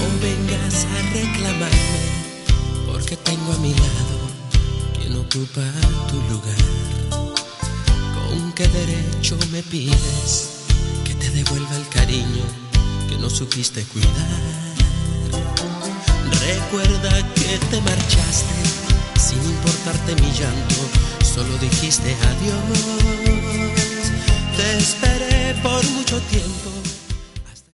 vengas a reclamarme, porque tengo a mi lado quien ocupa tu lugar. ¿Con qué derecho me pides que te devuelva el cariño que no supiste cuidar? Recuerda que te marchaste sin importarte mi llanto, solo dijiste adiós. Te esperé por mucho tiempo